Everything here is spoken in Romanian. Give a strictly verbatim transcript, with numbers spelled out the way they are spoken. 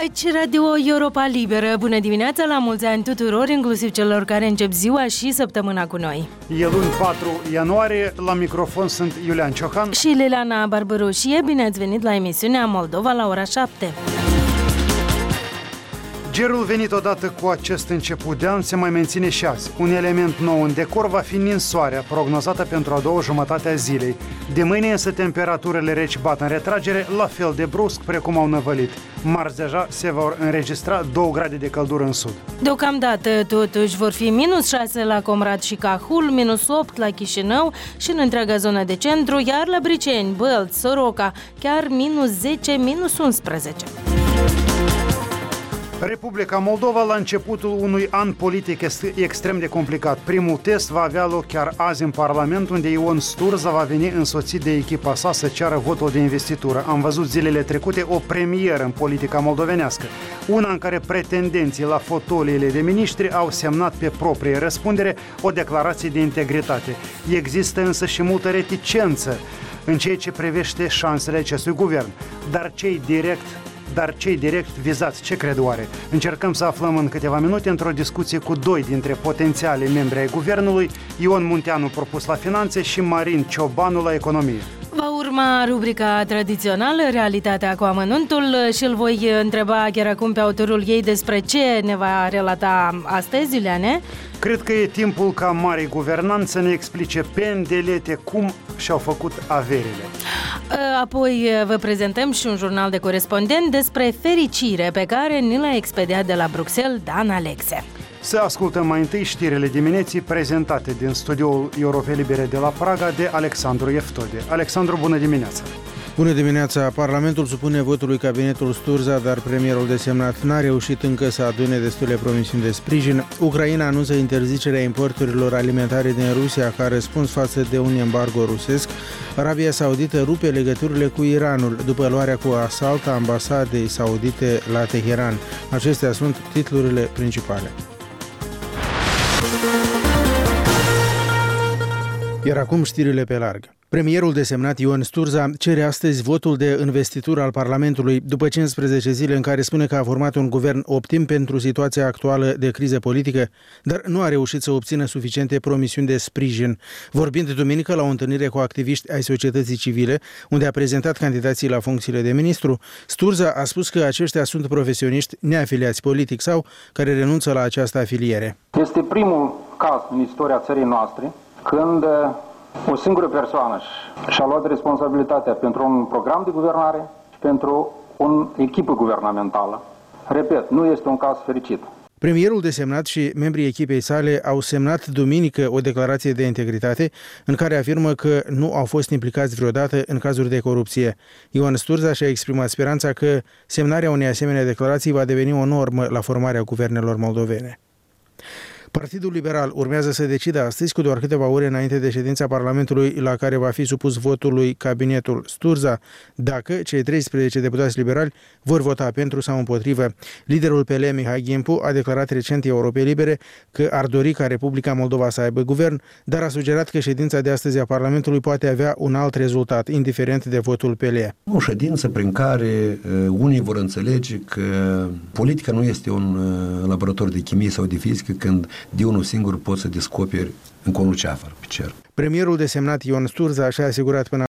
Aici Radio Europa Liberă. Bună dimineața, la mulți ani tuturor, inclusiv celor care încep ziua și săptămâna cu noi. E luni patru ianuarie, la microfon sunt Iulian Ciohan și Liliana Barbaroșie. Bine ați venit la emisiunea Moldova la ora șapte. Gerul venit odată cu acest început de an se mai menține și azi. Un element nou în decor va fi ninsoarea, prognozată pentru a doua jumătate a zilei. De mâine însă temperaturile reci bat în retragere, la fel de brusc precum au năvălit. Marți deja se vor înregistra două grade de căldură în sud. Deocamdată totuși vor fi minus șase la Comrat și Cahul, minus opt la Chișinău și în întreaga zonă de centru, iar la Briceni, Bălți, Soroca, chiar minus zece, minus unsprezece. Republica Moldova la începutul unui an politic extrem de complicat. Primul test va avea loc chiar azi în Parlament, unde Ion Sturza va veni însoțit de echipa sa să ceară votul de investitură. Am văzut zilele trecute o premieră în politica moldovenească, una în care pretendenții la fotoliile de miniștri au semnat pe proprie răspundere o declarație de integritate. Există însă și multă reticență în ceea ce privește șansele acestui guvern, dar cei direct Dar cei direct vizați, ce cred oare? Încercăm să aflăm în câteva minute într-o discuție cu doi dintre potențiale membri ai guvernului, Ion Munteanu, propus la finanțe, și Marin Ciobanu la economie. Va urma rubrica tradițională, Realitatea cu amănuntul, și îl voi întreba chiar acum pe autorul ei despre ce ne va relata astăzi, Iuliane. Cred că e timpul ca marii guvernanți să ne explice pendelete cum și-au făcut averile. Apoi vă prezentăm și un jurnal de corespondent despre fericire pe care ni l-a expediat de la Bruxelles Dan Alexe. Să ascultăm mai întâi știrile dimineții prezentate din studioul Europei Libere de la Praga de Alexandru Eftode. Alexandru, bună dimineața! Bună dimineața! Parlamentul supune votului cabinetul Sturza, dar premierul desemnat n-a reușit încă să adune destule promisiuni de sprijin. Ucraina anunță interzicerea importurilor alimentare din Rusia ca răspuns față de un embargo rusesc. Arabia Saudită rupe legăturile cu Iranul după luarea cu asalt a ambasadei saudite la Teheran. Acestea sunt titlurile principale. Iar acum știrile pe larg. Premierul desemnat Ion Sturza cere astăzi votul de investitură al Parlamentului după cincisprezece zile în care spune că a format un guvern optim pentru situația actuală de criză politică, dar nu a reușit să obțină suficiente promisiuni de sprijin. Vorbind duminică la o întâlnire cu activiști ai societății civile, unde a prezentat candidații la funcțiile de ministru, Sturza a spus că aceștia sunt profesioniști neafiliați politic sau care renunță la această afiliere. Este primul caz în istoria țării noastre când o singură persoană și-a luat responsabilitatea pentru un program de guvernare și pentru o echipă guvernamentală. Repet, nu este un caz fericit. Premierul desemnat și membrii echipei sale au semnat duminică o declarație de integritate în care afirmă că nu au fost implicați vreodată în cazuri de corupție. Ion Sturza și-a exprimat speranța că semnarea unei asemenea declarații va deveni o normă la formarea guvernelor moldovene. Partidul Liberal urmează să decidă astăzi, cu doar câteva ore înainte de ședința Parlamentului la care va fi supus votului cabinetul Sturza, dacă cei treisprezece deputați liberali vor vota pentru sau împotrivă. Liderul P L, Mihai Ghimpu, a declarat recent Europei Libere că ar dori ca Republica Moldova să aibă guvern, dar a sugerat că ședința de astăzi a Parlamentului poate avea un alt rezultat, indiferent de votul P L. O ședință prin care uh, unii vor înțelege că politica nu este un uh, laborator de chimie sau de fizică când de unul singur poți să descoperi încă o luceafără pe cer. Premierul desemnat Ion Sturza și-a asigurat până